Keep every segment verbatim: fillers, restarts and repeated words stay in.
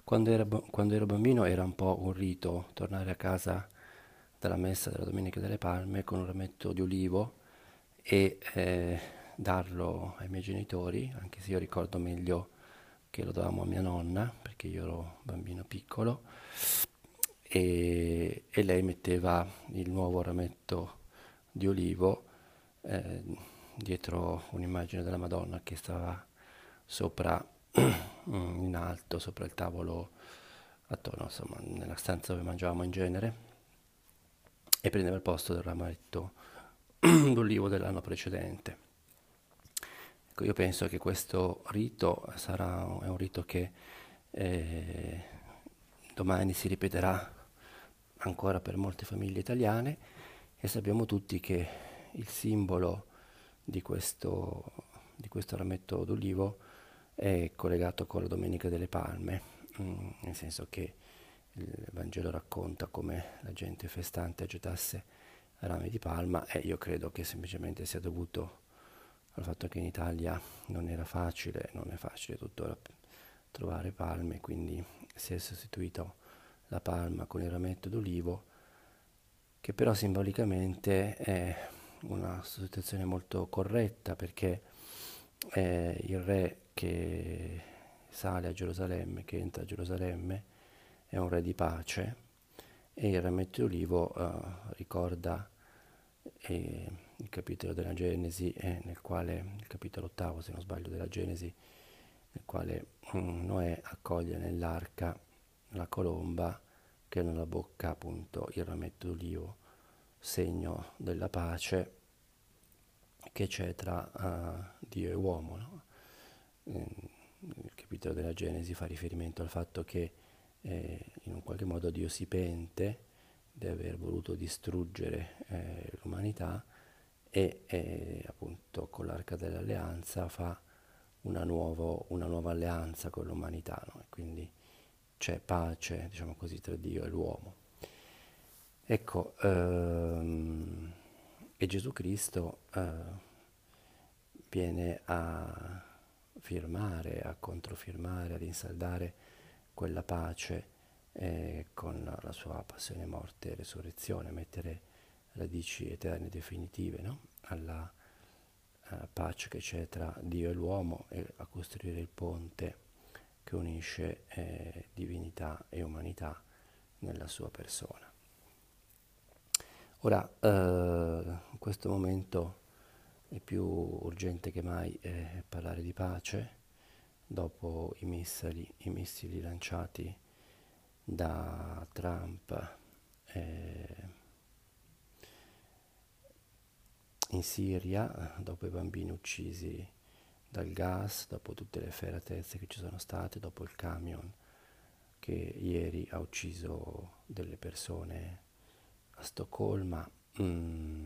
Quando ero, ba- quando ero bambino era un po' un rito tornare a casa dalla messa della Domenica delle Palme con un rametto di ulivo e eh, darlo ai miei genitori, anche se io ricordo meglio che lo davamo a mia nonna, perché io ero bambino piccolo, e, e lei metteva il nuovo rametto di ulivo eh, dietro un'immagine della Madonna che stava sopra, in alto, sopra il tavolo, attorno, insomma, nella stanza dove mangiavamo in genere, e prendeva il posto del rametto d'ulivo dell'anno precedente. Ecco, io penso che questo rito sarà, è un rito che eh, domani si ripeterà ancora per molte famiglie italiane e sappiamo tutti che il simbolo di questo, di questo rametto d'ulivo è collegato con la Domenica delle Palme, mm, nel senso che il Vangelo racconta come la gente festante agitasse rami di palma e io credo che semplicemente sia dovuto al fatto che in Italia non era facile, non è facile tuttora trovare palme, quindi si è sostituito la palma con il rametto d'ulivo, che però simbolicamente è una sostituzione molto corretta perché è il re che sale a Gerusalemme, che entra a Gerusalemme, è un re di pace e il rametto d'ulivo eh, ricorda eh, il capitolo della Genesi, eh, nel quale, il capitolo ottavo se non sbaglio della Genesi, nel quale mm, Noè accoglie nell'arca la colomba che ha nella bocca appunto il rametto d'ulivo, segno della pace che c'è tra uh, Dio e uomo. No? Eh, il capitolo della Genesi fa riferimento al fatto che eh, in un qualche modo Dio si pente di aver voluto distruggere eh, l'umanità e eh, appunto con l'arca dell'alleanza fa una, nuovo, una nuova alleanza con l'umanità, no? E quindi c'è pace, diciamo così, tra Dio e l'uomo. Ecco, ehm, e Gesù Cristo eh, viene a firmare, a controfirmare, ad insaldare quella pace eh, con la sua passione, morte e resurrezione, mettere radici eterne definitive, no? alla eh, pace che c'è tra Dio e l'uomo e a costruire il ponte che unisce eh, divinità e umanità nella sua persona. Ora, eh, in questo momento è più urgente che mai eh, parlare di pace dopo i missili, i missili lanciati da Trump eh, in Siria, dopo i bambini uccisi dal gas, dopo tutte le efferatezze che ci sono state, dopo il camion che ieri ha ucciso delle persone a Stoccolma. Mm,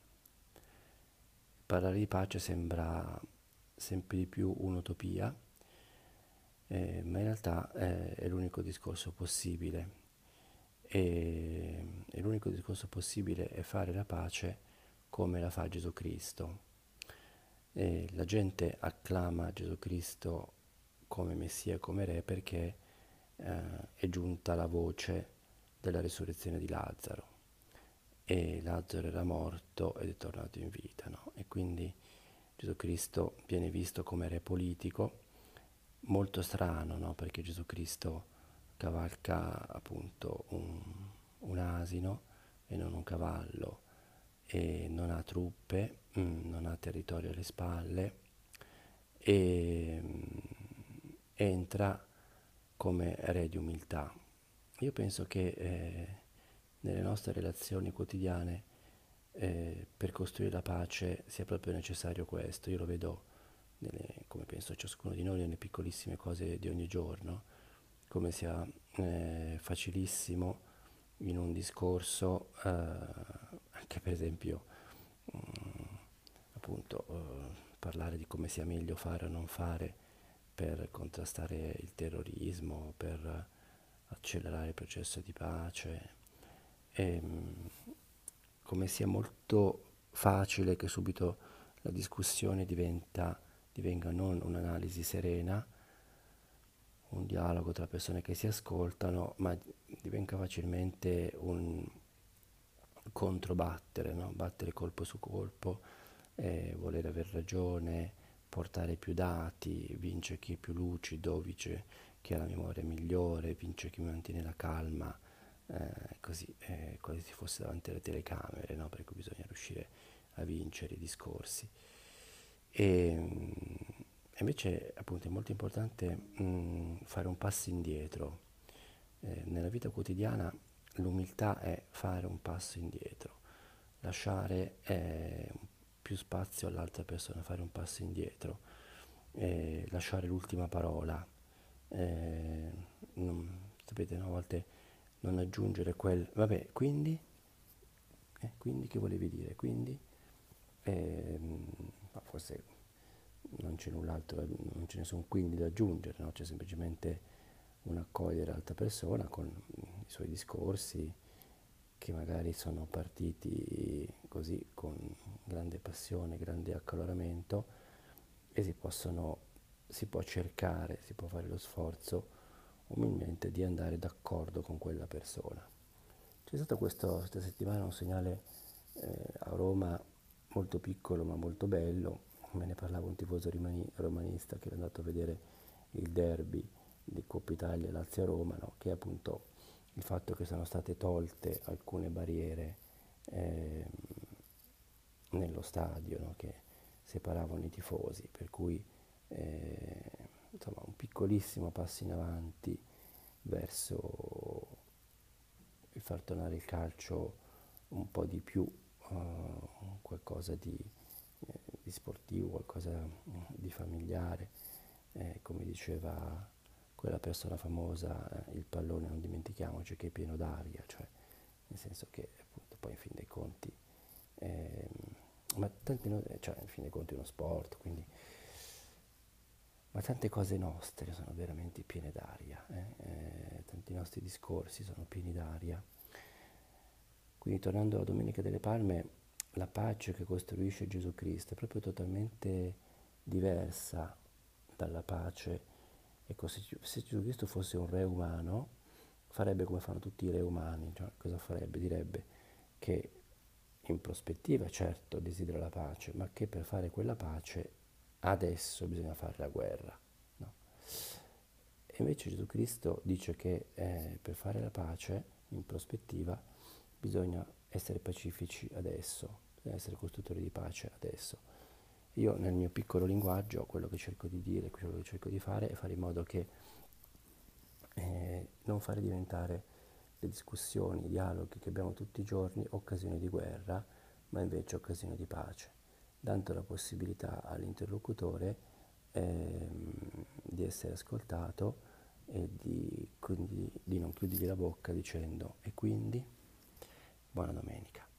parlare di pace sembra sempre di più un'utopia, eh, ma in realtà eh, è l'unico discorso possibile. E, e l'unico discorso possibile è fare la pace come la fa Gesù Cristo. E la gente acclama Gesù Cristo come Messia, come Re, perché eh, è giunta la voce della risurrezione di Lazzaro. E Lazzaro era morto ed è tornato in vita, no? E quindi Gesù Cristo viene visto come re politico, molto strano, no? Perché Gesù Cristo cavalca appunto un, un asino e non un cavallo, e non ha truppe, mm, non ha territorio alle spalle, e mm, entra come re di umiltà. Io penso che eh, nelle nostre relazioni quotidiane eh, per costruire la pace sia proprio necessario questo. Io lo vedo, nelle, come penso ciascuno di noi, nelle piccolissime cose di ogni giorno, come sia eh, facilissimo in un discorso, eh, anche per esempio, mh, appunto, eh, parlare di come sia meglio fare o non fare per contrastare il terrorismo, per accelerare il processo di pace, e mh, come sia molto facile che subito la discussione diventa, divenga non un'analisi serena, un dialogo tra persone che si ascoltano, ma divenga facilmente un controbattere, no? Battere colpo su colpo, eh, voler aver ragione, portare più dati, vince chi è più lucido, vince chi ha la memoria migliore, vince chi mantiene la calma, eh, così, eh, quasi si fosse davanti alle telecamere, no? Per cui bisogna riuscire a vincere i discorsi. E mm, invece appunto è molto importante mh, fare un passo indietro. Eh, nella vita quotidiana l'umiltà è fare un passo indietro, lasciare eh, più spazio all'altra persona, fare un passo indietro, eh, lasciare l'ultima parola. Eh, non- sapete, no, a volte non aggiungere quel, vabbè, quindi, eh, quindi che volevi dire? Quindi, ehm, ma forse non c'è null'altro, da- non ce ne sono quindi da aggiungere, no? C'è semplicemente un accogliere l'altra persona con i suoi discorsi che magari sono partiti così con grande passione, grande accaloramento e si possono, si può cercare, si può fare lo sforzo umilmente di andare d'accordo con quella persona. C'è stato questo, questa settimana un segnale eh, a Roma molto piccolo ma molto bello, me ne parlava un tifoso rimani- romanista che era andato a vedere il derby di Coppa Italia Lazio-Roma, no? Che è appunto il fatto che sono state tolte alcune barriere ehm, nello stadio, no? Che separavano i tifosi, per cui eh, insomma un piccolissimo passo in avanti verso il far tornare il calcio un po' di più uh, qualcosa di, eh, di sportivo, qualcosa mm, di familiare, eh, come diceva quella persona famosa, eh, il pallone non dimentichiamoci che è pieno d'aria, cioè nel senso che appunto poi in fin dei conti, ehm, ma tanti no- cioè in fin dei conti è uno sport, quindi ma tante cose nostre sono veramente piene d'aria, eh? Eh, tanti nostri discorsi sono pieni d'aria. Quindi tornando alla Domenica delle Palme, la pace che costruisce Gesù Cristo è proprio totalmente diversa dalla pace. Ecco, se, se Gesù Cristo fosse un re umano, farebbe come fanno tutti i re umani, cioè cosa farebbe? Direbbe che in prospettiva certo desidera la pace, ma che per fare quella pace adesso bisogna fare la guerra. No? E invece Gesù Cristo dice che eh, per fare la pace in prospettiva bisogna essere pacifici adesso, bisogna essere costruttori di pace adesso. Io nel mio piccolo linguaggio quello che cerco di dire, quello che cerco di fare è fare in modo che eh, non fare diventare le discussioni, i dialoghi che abbiamo tutti i giorni occasioni di guerra, ma invece occasioni di pace, dando la possibilità all'interlocutore ehm, di essere ascoltato e di, quindi, di non chiudergli la bocca dicendo e quindi buona domenica.